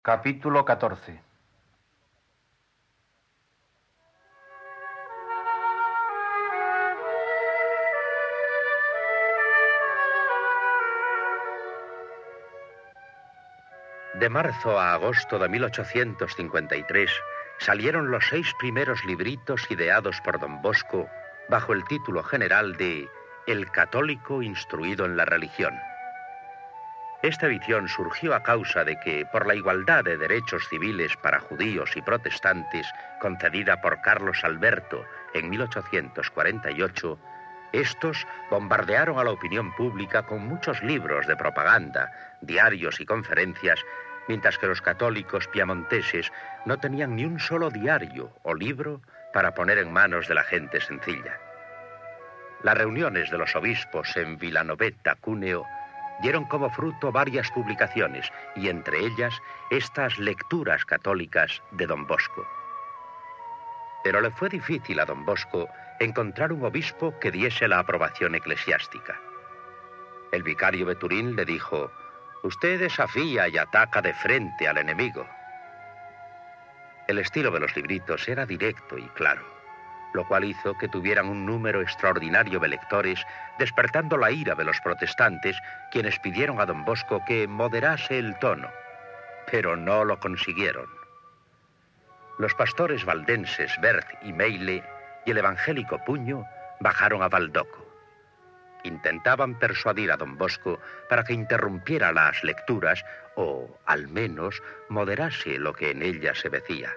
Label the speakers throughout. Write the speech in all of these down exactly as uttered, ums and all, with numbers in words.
Speaker 1: Capítulo catorce.
Speaker 2: De marzo a agosto de mil ochocientos cincuenta y tres salieron los seis primeros libritos ideados por don Bosco bajo el título general de El católico instruido en la religión. Esta edición surgió a causa de que, por la igualdad de derechos civiles para judíos y protestantes concedida por Carlos Alberto en mil ochocientos cuarenta y ocho, estos bombardearon a la opinión pública con muchos libros de propaganda, diarios y conferencias, mientras que los católicos piamonteses no tenían ni un solo diario o libro para poner en manos de la gente sencilla. Las reuniones de los obispos en Villanoveta, Cúneo, dieron como fruto varias publicaciones, y entre ellas estas lecturas católicas de don Bosco. Pero le fue difícil a don Bosco encontrar un obispo que diese la aprobación eclesiástica. El vicario de Turín le dijo: «Usted desafía y ataca de frente al enemigo». El estilo de los libritos era directo y claro, lo cual hizo que tuvieran un número extraordinario de lectores, despertando la ira de los protestantes, quienes pidieron a don Bosco que moderase el tono, pero no lo consiguieron. Los pastores valdenses Bert y Meile y el evangélico Puño bajaron a Baldoco. Intentaban persuadir a don Bosco para que interrumpiera las lecturas o, al menos, moderase lo que en ellas se decía.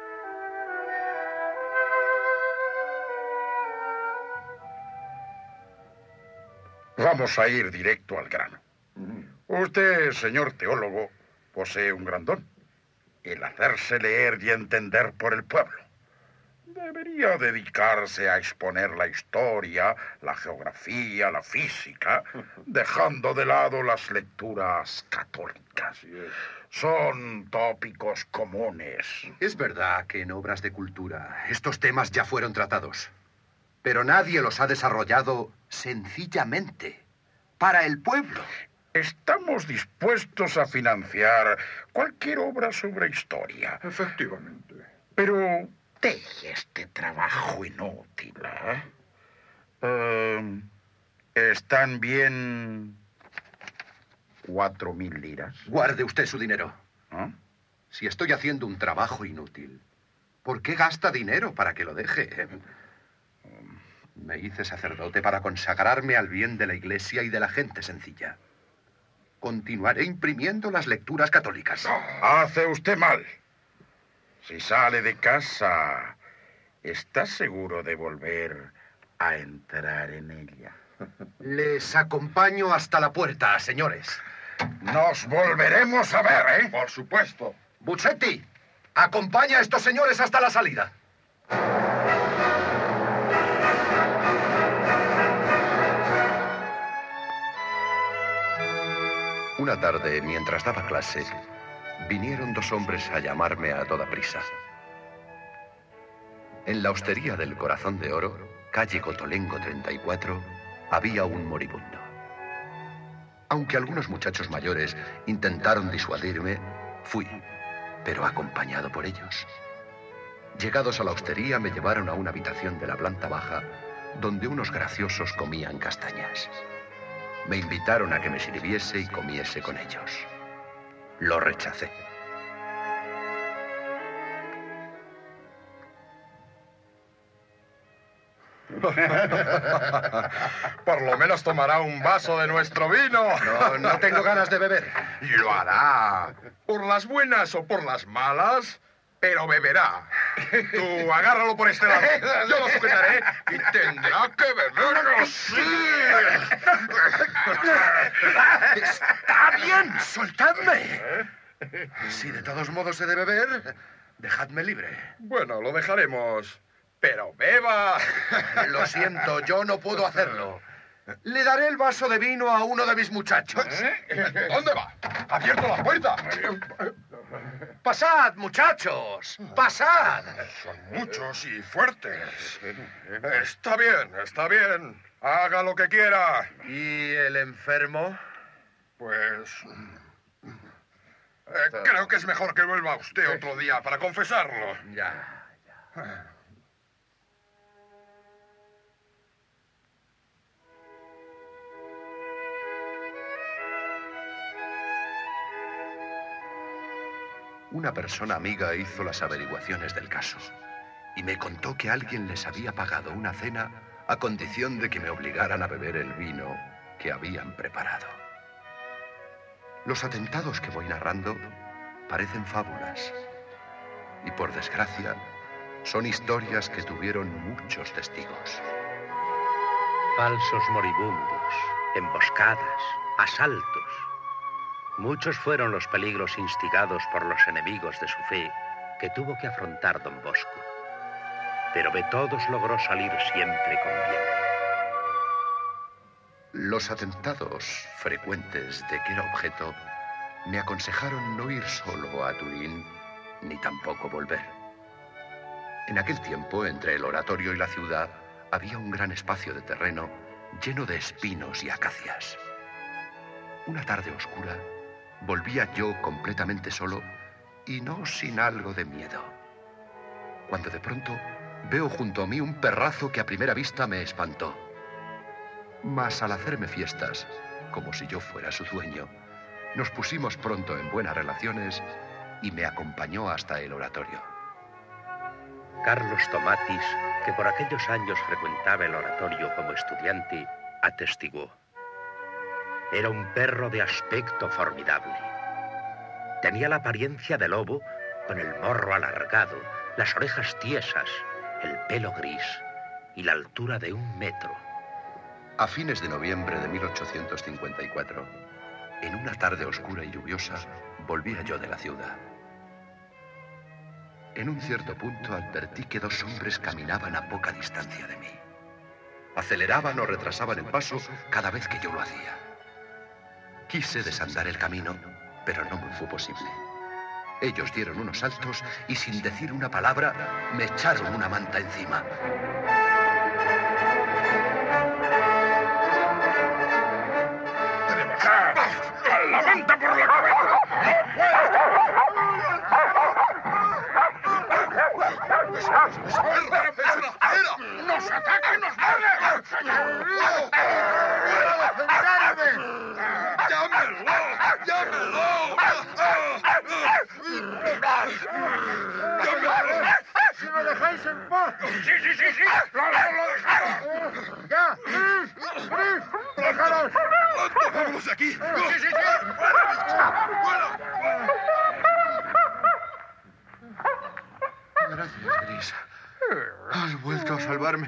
Speaker 3: Vamos a ir directo al grano. Usted, señor teólogo, posee un gran don: el hacerse leer y entender por el pueblo. Debería dedicarse a exponer la historia, la geografía, la física, dejando de lado las lecturas católicas. Son tópicos comunes.
Speaker 4: Es verdad que en obras de cultura estos temas ya fueron tratados, pero nadie los ha desarrollado sencillamente para el pueblo.
Speaker 3: Estamos dispuestos a financiar cualquier obra sobre historia.
Speaker 5: Efectivamente.
Speaker 3: Pero deje este trabajo inútil, ¿eh? Uh, ¿Están bien cuatro mil liras?
Speaker 4: Guarde usted su dinero.
Speaker 3: ¿Ah?
Speaker 4: Si estoy haciendo un trabajo inútil, ¿por qué gasta dinero para que lo deje? Me hice sacerdote para consagrarme al bien de la Iglesia y de la gente sencilla. Continuaré imprimiendo las lecturas católicas.
Speaker 3: No, hace usted mal. Si sale de casa, ¿está seguro de volver a entrar en ella?
Speaker 4: Les acompaño hasta la puerta, señores.
Speaker 3: Nos volveremos a ver, ¿eh?
Speaker 5: Por supuesto.
Speaker 4: Buchetti, acompaña a estos señores hasta la salida. Una tarde, mientras daba clase, vinieron dos hombres a llamarme a toda prisa. En la hostería del Corazón de Oro, calle Cotolengo treinta y cuatro, había un moribundo. Aunque algunos muchachos mayores intentaron disuadirme, fui, pero acompañado por ellos. Llegados a la hostería, me llevaron a una habitación de la planta baja, donde unos graciosos comían castañas. Me invitaron a que me sirviese y comiese con ellos. Lo rechacé.
Speaker 5: Por lo menos tomará un vaso de nuestro vino.
Speaker 4: No, no tengo ganas de beber.
Speaker 5: Y lo hará. Por las buenas o por las malas, pero beberá. Tú agárralo por este lado. Yo lo sujetaré y tendrá que beberlo, sí.
Speaker 4: Está bien, soltadme. Si de todos modos he de beber, dejadme libre.
Speaker 5: Bueno, lo dejaremos. Pero beba.
Speaker 4: Lo siento, yo no puedo hacerlo. Le daré el vaso de vino a uno de mis muchachos.
Speaker 5: ¿Eh? ¿Dónde va? ¡Ha abierto la puerta!
Speaker 4: ¡Pasad, muchachos! ¡Pasad!
Speaker 5: Son muchos y fuertes. Está bien, está bien. Haga lo que quiera.
Speaker 4: ¿Y el enfermo?
Speaker 5: Pues... Eh, creo que es mejor que vuelva usted otro día para confesarlo.
Speaker 4: Ya, ya. Una persona amiga hizo las averiguaciones del caso y me contó que alguien les había pagado una cena a condición de que me obligaran a beber el vino que habían preparado. Los atentados que voy narrando parecen fábulas y, por desgracia, son historias que tuvieron muchos testigos.
Speaker 2: Falsos moribundos, emboscadas, asaltos. Muchos fueron los peligros instigados por los enemigos de su fe que tuvo que afrontar don Bosco. Pero de todos logró salir siempre con bien.
Speaker 4: Los atentados frecuentes de que era objeto me aconsejaron no ir solo a Turín, ni tampoco volver. En aquel tiempo, entre el oratorio y la ciudad, había un gran espacio de terreno lleno de espinos y acacias. Una tarde oscura, volvía yo completamente solo y no sin algo de miedo, cuando de pronto veo junto a mí un perrazo que a primera vista me espantó. Mas al hacerme fiestas, como si yo fuera su dueño, nos pusimos pronto en buenas relaciones y me acompañó hasta el oratorio.
Speaker 2: Carlos Tomatis, que por aquellos años frecuentaba el oratorio como estudiante, atestiguó. Era un perro de aspecto formidable. Tenía la apariencia de lobo, con el morro alargado, las orejas tiesas, el pelo gris y la altura de un metro.
Speaker 4: A fines de noviembre de mil ochocientos cincuenta y cuatro, en una tarde oscura y lluviosa, volvía yo de la ciudad. En un cierto punto advertí que dos hombres caminaban a poca distancia de mí. Aceleraban o retrasaban el paso cada vez que yo lo hacía. Quise desandar el camino, pero no me fue posible. Ellos dieron unos saltos y, sin decir una palabra, me echaron una manta encima.
Speaker 3: ¡La manta por la cabeza! ¡Nos ataca y nos muerde!
Speaker 5: ¡Llámelo! ¡Llámelo! ¡Llámelo!
Speaker 1: ¡Si me dejáis en paz!
Speaker 3: ¡Sí, sí, sí, sí! ¡Lo, lo, lo dejamos!
Speaker 1: ¡Ya! ¡Gris! ¡Gris! ¡Déjalos!
Speaker 5: ¡Vámonos de aquí!
Speaker 3: ¡Sí, sí, sí! ¡Fuera! ¡Fuera!
Speaker 4: Gracias, Gris. Has vuelto a salvarme.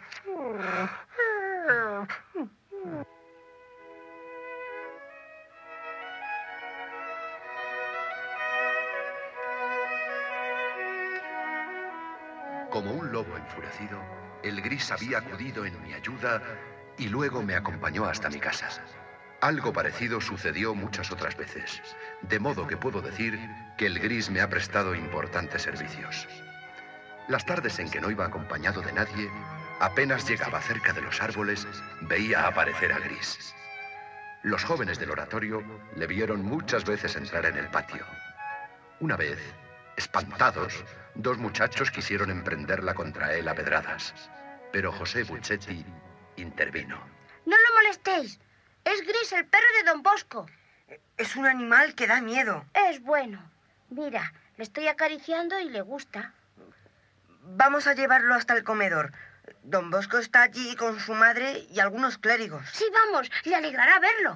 Speaker 4: Como un lobo enfurecido, el Gris había acudido en mi ayuda y luego me acompañó hasta mi casa. Algo parecido sucedió muchas otras veces, de modo que puedo decir que el Gris me ha prestado importantes servicios. Las tardes en que no iba acompañado de nadie, apenas llegaba cerca de los árboles, veía aparecer a Gris. Los jóvenes del oratorio le vieron muchas veces entrar en el patio. Una vez, espantados, dos muchachos quisieron emprenderla contra él a pedradas, pero José Buccetti intervino.
Speaker 6: No lo molestéis. Es Gris, el perro de don Bosco.
Speaker 7: Es un animal que da miedo.
Speaker 6: Es bueno. Mira, le estoy acariciando y le gusta.
Speaker 7: Vamos a llevarlo hasta el comedor. Don Bosco está allí con su madre y algunos clérigos.
Speaker 6: Sí, vamos, le alegrará verlo.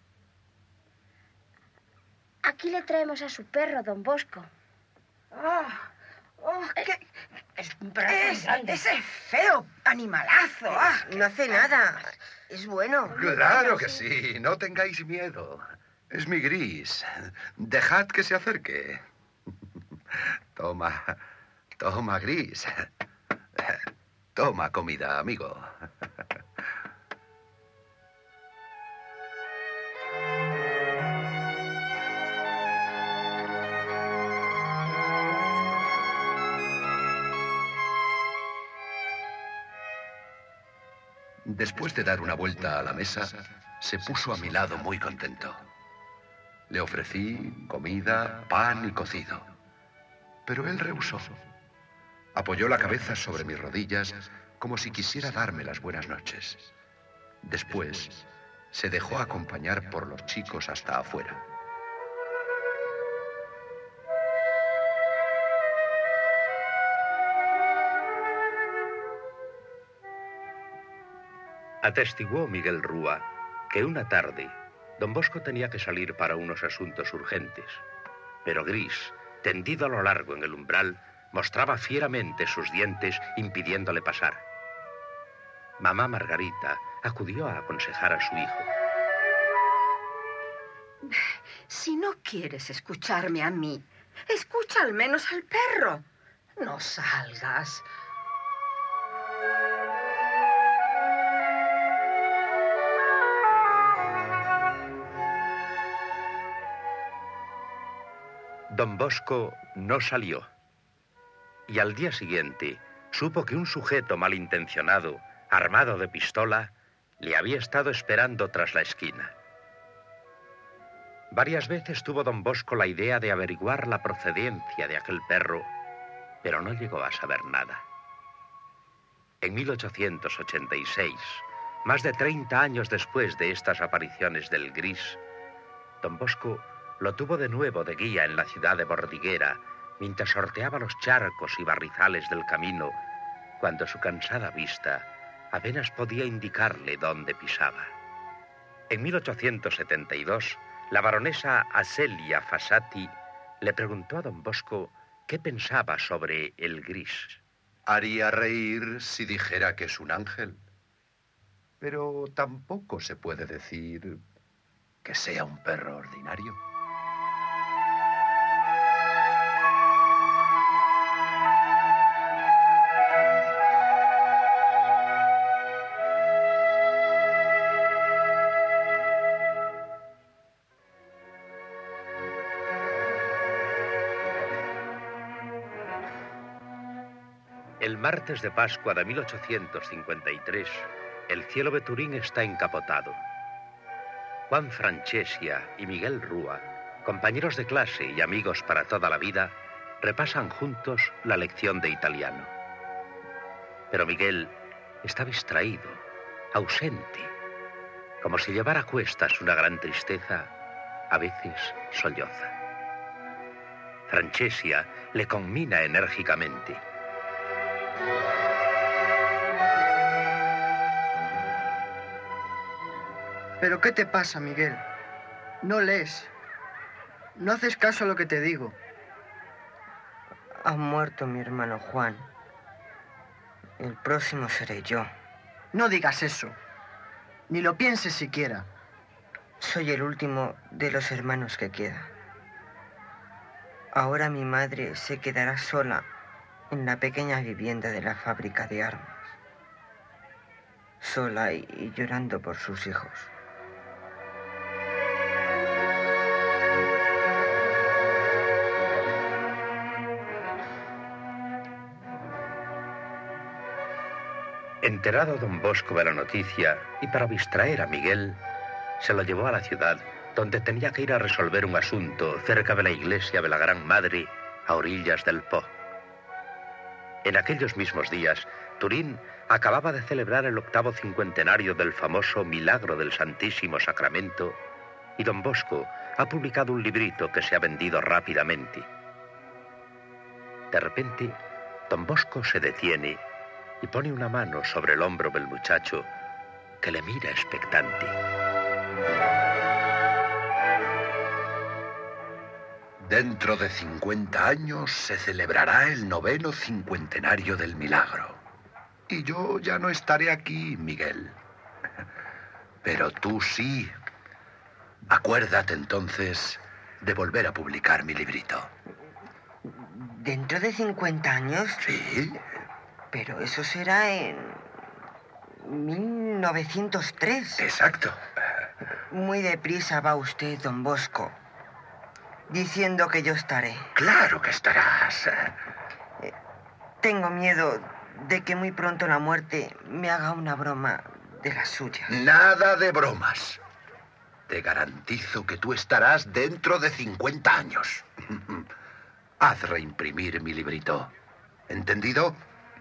Speaker 6: Aquí le traemos a su perro, don Bosco.
Speaker 7: ¡Oh! ¡Oh! ¿Qué?
Speaker 6: Es un perro
Speaker 7: Es,
Speaker 6: grande.
Speaker 7: ese feo animalazo. Ah, no hace nada. Es bueno.
Speaker 4: Claro que sí, no tengáis miedo. Es mi Gris. Dejad que se acerque. Toma, toma, Gris. Toma comida, amigo. Después de dar una vuelta a la mesa, se puso a mi lado muy contento. Le ofrecí comida, pan y cocido. Pero él rehusó. Apoyó la cabeza sobre mis rodillas como si quisiera darme las buenas noches. Después, se dejó acompañar por los chicos hasta afuera.
Speaker 2: Atestiguó Miguel Rúa que una tarde don Bosco tenía que salir para unos asuntos urgentes, pero Gris, tendido a lo largo en el umbral, mostraba fieramente sus dientes impidiéndole pasar. Mamá Margarita acudió a aconsejar a su hijo.
Speaker 8: Si no quieres escucharme a mí, escucha al menos al perro. No salgas.
Speaker 2: Don Bosco no salió. Y al día siguiente supo que un sujeto malintencionado, armado de pistola, le había estado esperando tras la esquina. Varias veces tuvo don Bosco la idea de averiguar la procedencia de aquel perro, pero no llegó a saber nada. En mil ochocientos ochenta y seis, más de treinta años después de estas apariciones del Gris, don Bosco lo tuvo de nuevo de guía en la ciudad de Bordiguera, mientras sorteaba los charcos y barrizales del camino, cuando su cansada vista apenas podía indicarle dónde pisaba. En mil ochocientos setenta y dos, la baronesa Aselia Fasati le preguntó a don Bosco qué pensaba sobre el Gris.
Speaker 4: Haría reír si dijera que es un ángel, pero tampoco se puede decir que sea un perro ordinario.
Speaker 2: El martes de Pascua de mil ochocientos cincuenta y tres, el cielo de Turín está encapotado. Juan Franchesia y Miguel Rúa, compañeros de clase y amigos para toda la vida, repasan juntos la lección de italiano. Pero Miguel está distraído, ausente, como si llevara a cuestas una gran tristeza, a veces solloza. Franchesia le conmina enérgicamente.
Speaker 9: ¿Pero qué te pasa, Miguel? No lees. No haces caso a lo que te digo.
Speaker 7: Ha muerto mi hermano Juan. El próximo seré yo.
Speaker 9: No digas eso. Ni lo pienses siquiera.
Speaker 7: Soy el último de los hermanos que queda. Ahora mi madre se quedará sola en la pequeña vivienda de la fábrica de armas. Sola y, y llorando por sus hijos.
Speaker 2: Enterado don Bosco de la noticia y para distraer a Miguel, se lo llevó a la ciudad, donde tenía que ir a resolver un asunto cerca de la iglesia de la Gran Madre, a orillas del Po. En aquellos mismos días, Turín acababa de celebrar el octavo cincuentenario del famoso Milagro del Santísimo Sacramento, y don Bosco ha publicado un librito que se ha vendido rápidamente. De repente, don Bosco se detiene y pone una mano sobre el hombro del muchacho, que le mira expectante.
Speaker 4: Dentro de cincuenta años se celebrará el noveno cincuentenario del milagro. Y yo ya no estaré aquí, Miguel. Pero tú sí. Acuérdate entonces de volver a publicar mi librito.
Speaker 7: ¿Dentro de cincuenta años?
Speaker 4: Sí.
Speaker 7: Pero eso será en mil novecientos tres.
Speaker 4: Exacto.
Speaker 7: Muy deprisa va usted, don Bosco, diciendo que yo estaré.
Speaker 4: Claro que estarás.
Speaker 7: Eh, tengo miedo de que muy pronto la muerte me haga una broma de las suyas.
Speaker 4: Nada de bromas. Te garantizo que tú estarás dentro de cincuenta años. Haz reimprimir mi librito. ¿Entendido?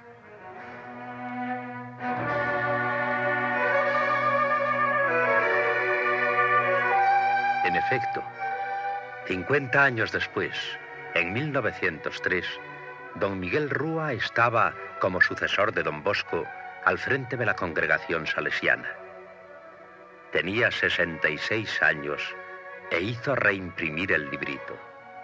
Speaker 2: En efecto, cincuenta años después, en mil novecientos tres, don Miguel Rúa estaba, como sucesor de don Bosco, al frente de la congregación salesiana. Tenía sesenta y seis años e hizo reimprimir el librito.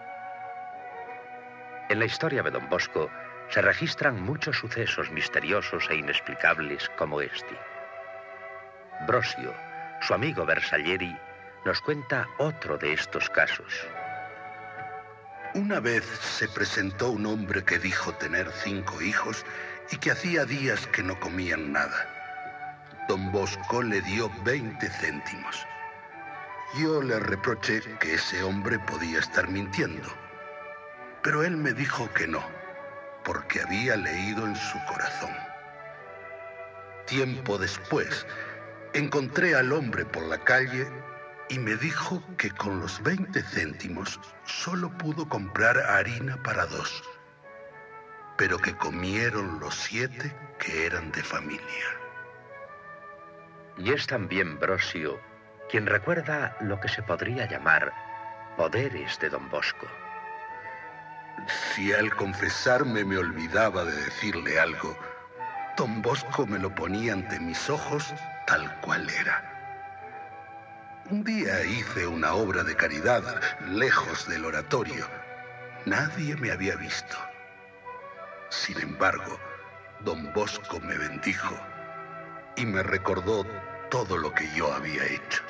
Speaker 2: En la historia de don Bosco se registran muchos sucesos misteriosos e inexplicables como este. Brosio, su amigo Bersaglieri, nos cuenta otro de estos casos.
Speaker 10: Una vez se presentó un hombre que dijo tener cinco hijos y que hacía días que no comían nada. Don Bosco le dio veinte céntimos. Yo le reproché que ese hombre podía estar mintiendo, pero él me dijo que no, porque había leído en su corazón. Tiempo después, encontré al hombre por la calle y me dijo que con los veinte céntimos solo pudo comprar harina para dos, pero que comieron los siete que eran de familia.
Speaker 2: Y es también Brosio quien recuerda lo que se podría llamar poderes de don Bosco.
Speaker 10: Si al confesarme me olvidaba de decirle algo, don Bosco me lo ponía ante mis ojos tal cual era. Un día hice una obra de caridad lejos del oratorio. Nadie me había visto. Sin embargo, don Bosco me bendijo y me recordó todo lo que yo había hecho.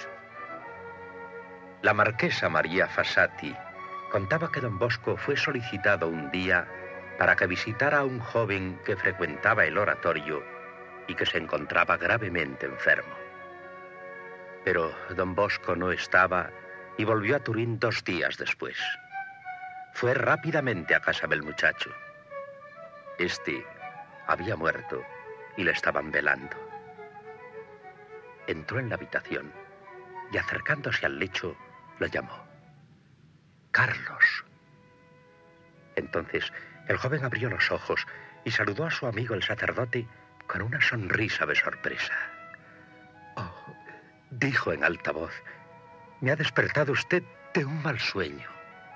Speaker 2: La marquesa María Fasati contaba que don Bosco fue solicitado un día para que visitara a un joven que frecuentaba el oratorio y que se encontraba gravemente enfermo. Pero don Bosco no estaba y volvió a Turín dos días después. Fue rápidamente a casa del muchacho. Este había muerto y le estaban velando. Entró en la habitación y acercándose al lecho lo llamó. Carlos. Entonces el joven abrió los ojos y saludó a su amigo el sacerdote con una sonrisa de sorpresa. Oh, dijo en alta voz, me ha despertado usted de un mal sueño.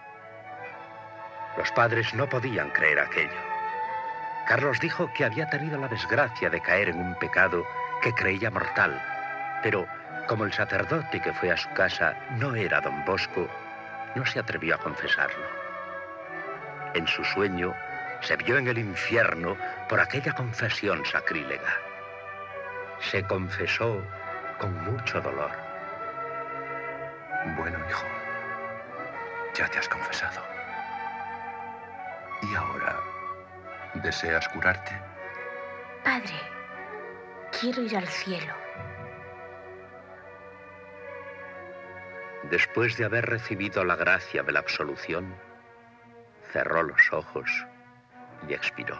Speaker 2: Los padres no podían creer aquello. Carlos dijo que había tenido la desgracia de caer en un pecado que creía mortal, pero como el sacerdote que fue a su casa no era don Bosco, no se atrevió a confesarlo. En su sueño se vio en el infierno por aquella confesión sacrílega. Se confesó con mucho dolor.
Speaker 4: Bueno, hijo, ya te has confesado. ¿Y ahora deseas curarte?
Speaker 6: Padre, quiero ir al cielo.
Speaker 2: Después de haber recibido la gracia de la absolución, cerró los ojos y expiró.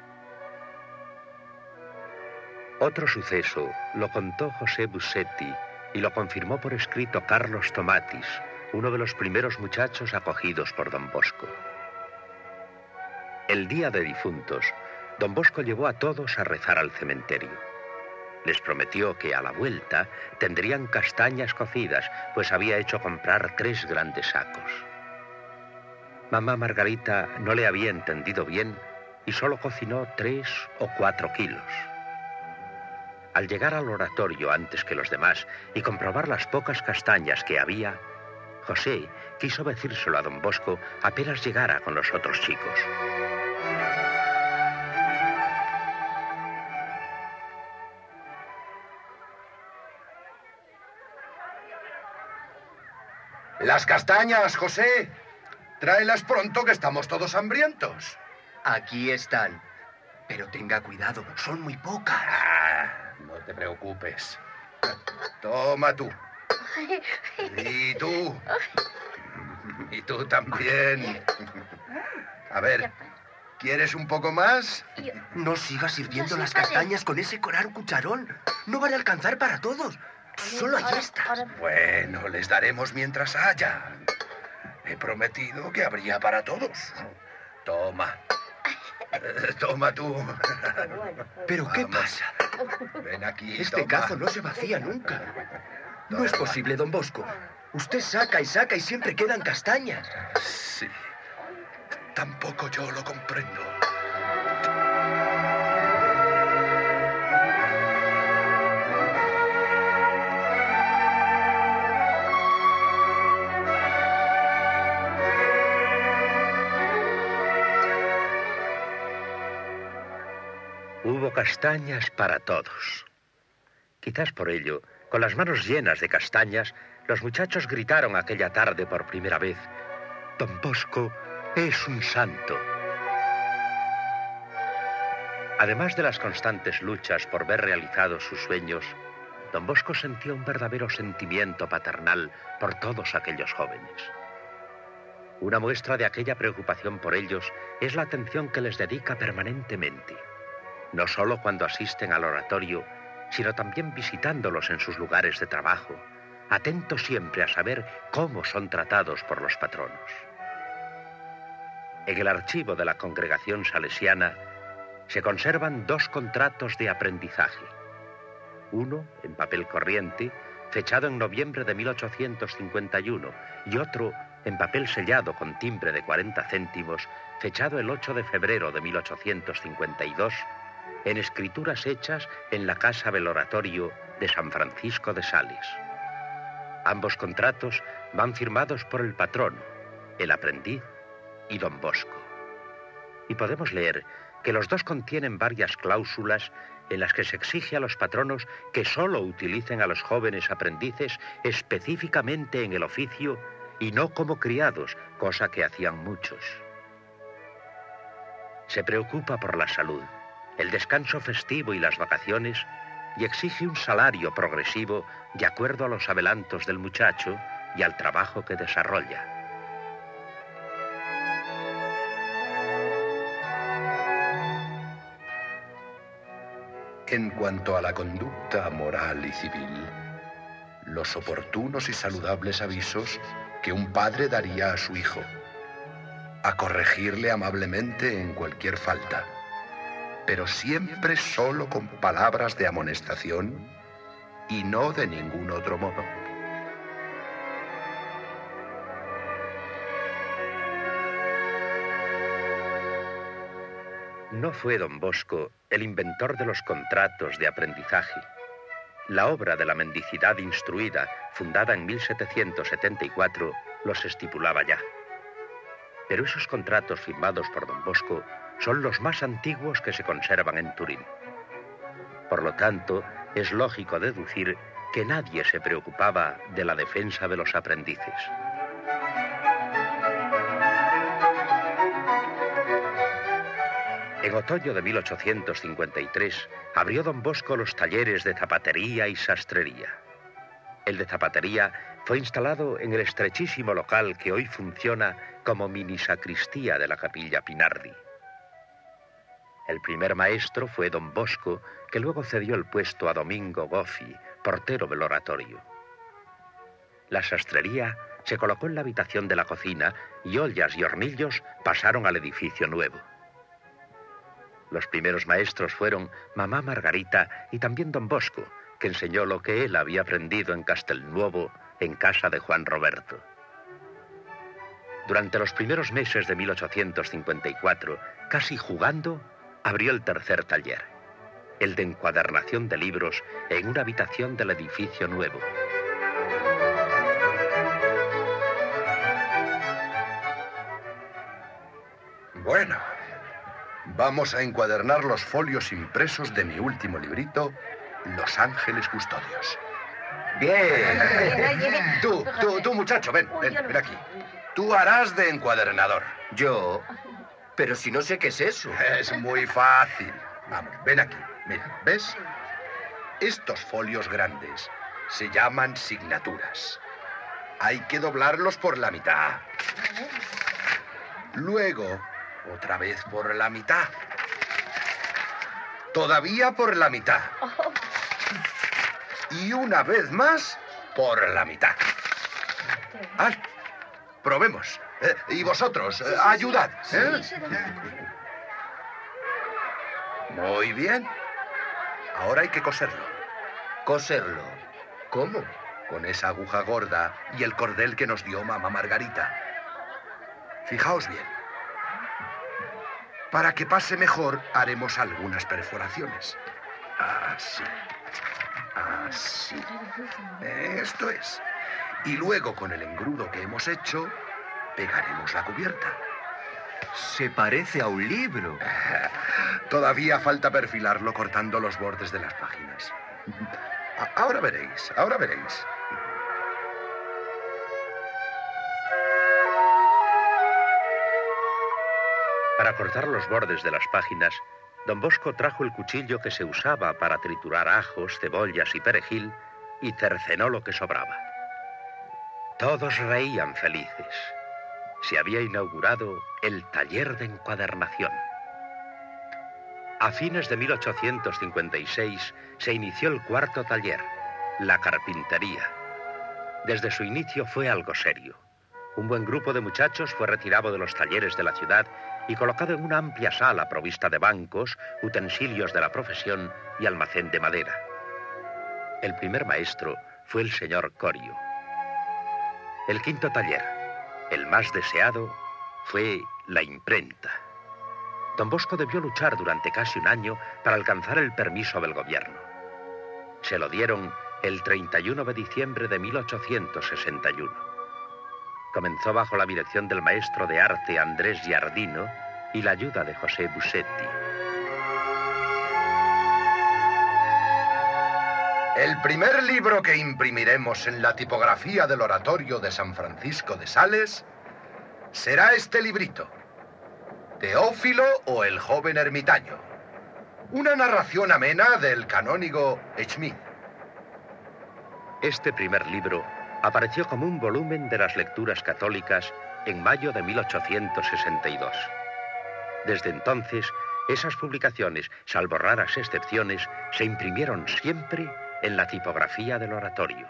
Speaker 2: Otro suceso lo contó José Bussetti y lo confirmó por escrito Carlos Tomatis, uno de los primeros muchachos acogidos por don Bosco. El día de difuntos, don Bosco llevó a todos a rezar al cementerio. Les prometió que a la vuelta tendrían castañas cocidas, pues había hecho comprar tres grandes sacos. Mamá Margarita no le había entendido bien y solo cocinó tres o cuatro kilos. Al llegar al oratorio antes que los demás y comprobar las pocas castañas que había, José quiso decírselo a don Bosco apenas llegara con los otros chicos.
Speaker 4: Las castañas, José. Tráelas pronto, que estamos todos hambrientos.
Speaker 9: Aquí están. Pero tenga cuidado, son muy pocas.
Speaker 4: Ah, no te preocupes. Toma tú. Y tú. Y tú también. A ver, ¿quieres un poco más?
Speaker 9: No sigas sirviendo las castañas con ese coral cucharón. No van a alcanzar para todos.
Speaker 11: Solo hay estas.
Speaker 4: Bueno, les daremos mientras haya. He prometido que habría para todos. Toma. Eh, toma tú.
Speaker 11: ¿Pero qué pasa?
Speaker 4: Ven aquí,
Speaker 11: Este
Speaker 4: toma.
Speaker 11: cazo no se vacía nunca. No es posible, don Bosco. Usted saca y saca y siempre quedan castañas.
Speaker 4: Sí. Tampoco yo lo comprendo.
Speaker 2: Hubo castañas para todos. Quizás por ello, con las manos llenas de castañas, los muchachos gritaron aquella tarde por primera vez: «Don Bosco es un santo». Además de las constantes luchas por ver realizados sus sueños, don Bosco sentía un verdadero sentimiento paternal por todos aquellos jóvenes. Una muestra de aquella preocupación por ellos es la atención que les dedica permanentemente, no solo cuando asisten al oratorio, sino también visitándolos en sus lugares de trabajo, atentos siempre a saber cómo son tratados por los patronos. En el archivo de la congregación salesiana se conservan dos contratos de aprendizaje. Uno, en papel corriente, fechado en noviembre de mil ochocientos cincuenta y uno, y otro, en papel sellado con timbre de cuarenta céntimos, fechado el ocho de febrero de mil ochocientos cincuenta y dos, en escrituras hechas en la casa del oratorio de San Francisco de Sales. Ambos contratos van firmados por el patrono, el aprendiz y don Bosco. Y podemos leer que los dos contienen varias cláusulas en las que se exige a los patronos que solo utilicen a los jóvenes aprendices específicamente en el oficio y no como criados, cosa que hacían muchos. Se preocupa por la salud, el descanso festivo y las vacaciones, y exige un salario progresivo de acuerdo a los adelantos del muchacho y al trabajo que desarrolla.
Speaker 4: En cuanto a la conducta moral y civil, los oportunos y saludables avisos que un padre daría a su hijo, a corregirle amablemente en cualquier falta, pero siempre solo con palabras de amonestación y no de ningún otro modo.
Speaker 2: No fue don Bosco el inventor de los contratos de aprendizaje. La obra de la mendicidad instruida, fundada en mil setecientos setenta y cuatro, los estipulaba ya. Pero esos contratos firmados por don Bosco son los más antiguos que se conservan en Turín. Por lo tanto, es lógico deducir que nadie se preocupaba de la defensa de los aprendices. En otoño de mil ochocientos cincuenta y tres abrió don Bosco los talleres de zapatería y sastrería. El de zapatería fue instalado en el estrechísimo local que hoy funciona como mini sacristía de la Capilla Pinardi. El primer maestro fue don Bosco, que luego cedió el puesto a Domingo Goffi, portero del oratorio. La sastrería se colocó en la habitación de la cocina y ollas y hornillos pasaron al edificio nuevo. Los primeros maestros fueron mamá Margarita y también don Bosco, que enseñó lo que él había aprendido en Castelnuovo, en casa de Juan Roberto. Durante los primeros meses de mil ochocientos cincuenta y cuatro, casi jugando, abrió el tercer taller, el de encuadernación de libros en una habitación del edificio nuevo.
Speaker 4: Bueno, vamos a encuadernar los folios impresos de mi último librito, Los Ángeles Custodios. Bien. Tú, tú, tú, muchacho, ven, ven, ven aquí. Tú harás de encuadernador.
Speaker 11: ¿Yo? Pero si no sé qué es eso.
Speaker 4: Es muy fácil. Vamos, ven aquí. Mira, ¿ves? Estos folios grandes se llaman signaturas. Hay que doblarlos por la mitad. Luego, otra vez por la mitad. Todavía por la mitad. Y una vez más, por la mitad. Ah, probemos. Eh, y vosotros, eh, ayudad. ¿eh? Muy bien. Ahora hay que coserlo.
Speaker 11: ¿Coserlo? ¿Cómo?
Speaker 4: Con esa aguja gorda y el cordel que nos dio mamá Margarita. Fijaos bien. Para que pase mejor, haremos algunas perforaciones. Así. Así. Esto es. Y luego, con el engrudo que hemos hecho, pegaremos la cubierta.
Speaker 11: Se parece a un libro.
Speaker 4: Todavía falta perfilarlo cortando los bordes de las páginas. A- Ahora veréis, ahora veréis.
Speaker 2: Para cortar los bordes de las páginas, don Bosco trajo el cuchillo que se usaba para triturar ajos, cebollas y perejil y cercenó lo que sobraba. Todos reían felices. Se había inaugurado el taller de encuadernación. A fines de mil ochocientos cincuenta y seis se inició el cuarto taller, la carpintería. Desde su inicio fue algo serio. Un buen grupo de muchachos fue retirado de los talleres de la ciudad y colocado en una amplia sala provista de bancos, utensilios de la profesión y almacén de madera. El primer maestro fue el señor Corio. El quinto taller, el más deseado, fue la imprenta. Don Bosco debió luchar durante casi un año para alcanzar el permiso del gobierno. Se lo dieron el treinta y uno de diciembre de mil ochocientos sesenta y uno. Comenzó bajo la dirección del maestro de arte Andrés Giardino y la ayuda de José Busetti.
Speaker 4: El primer libro que imprimiremos en la tipografía del Oratorio de San Francisco de Sales será este librito, Teófilo o el joven ermitaño. Una narración amena del canónigo Schmid.
Speaker 2: Este primer libro apareció como un volumen de las lecturas católicas en mayo de mil ochocientos sesenta y dos. Desde entonces, esas publicaciones, salvo raras excepciones, se imprimieron siempre en la tipografía del Oratorio.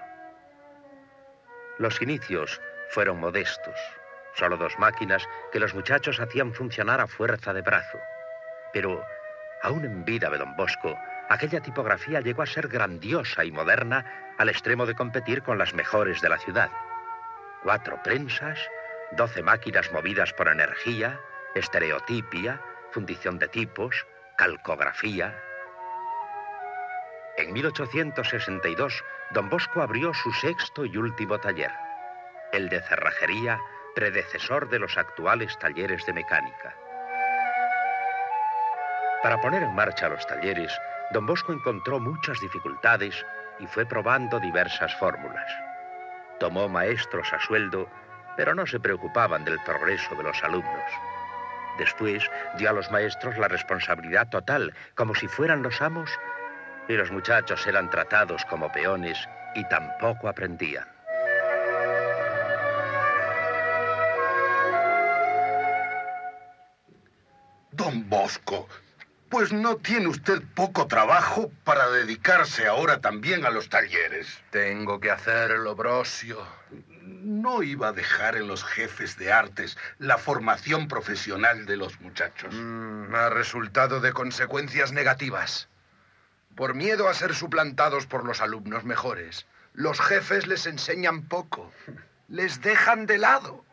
Speaker 2: Los inicios fueron modestos, solo dos máquinas que los muchachos hacían funcionar a fuerza de brazo. Pero, aún en vida de don Bosco, aquella tipografía llegó a ser grandiosa y moderna al extremo de competir con las mejores de la ciudad. Cuatro prensas, doce máquinas movidas por energía, estereotipia, fundición de tipos, calcografía. En mil ochocientos sesenta y dos, don Bosco abrió su sexto y último taller, el de cerrajería, predecesor de los actuales talleres de mecánica. Para poner en marcha los talleres, don Bosco encontró muchas dificultades y fue probando diversas fórmulas. Tomó maestros a sueldo, pero no se preocupaban del progreso de los alumnos. Después dio a los maestros la responsabilidad total, como si fueran los amos, y los muchachos eran tratados como peones y tampoco aprendían.
Speaker 10: Don Bosco, pues no tiene usted poco trabajo para dedicarse ahora también a los talleres.
Speaker 4: Tengo que hacerlo, Brosio.
Speaker 10: No iba a dejar en los jefes de artes la formación profesional de los muchachos.
Speaker 4: Mm, ha resultado de consecuencias negativas. Por miedo a ser suplantados por los alumnos mejores, los jefes les enseñan poco. Les dejan de lado.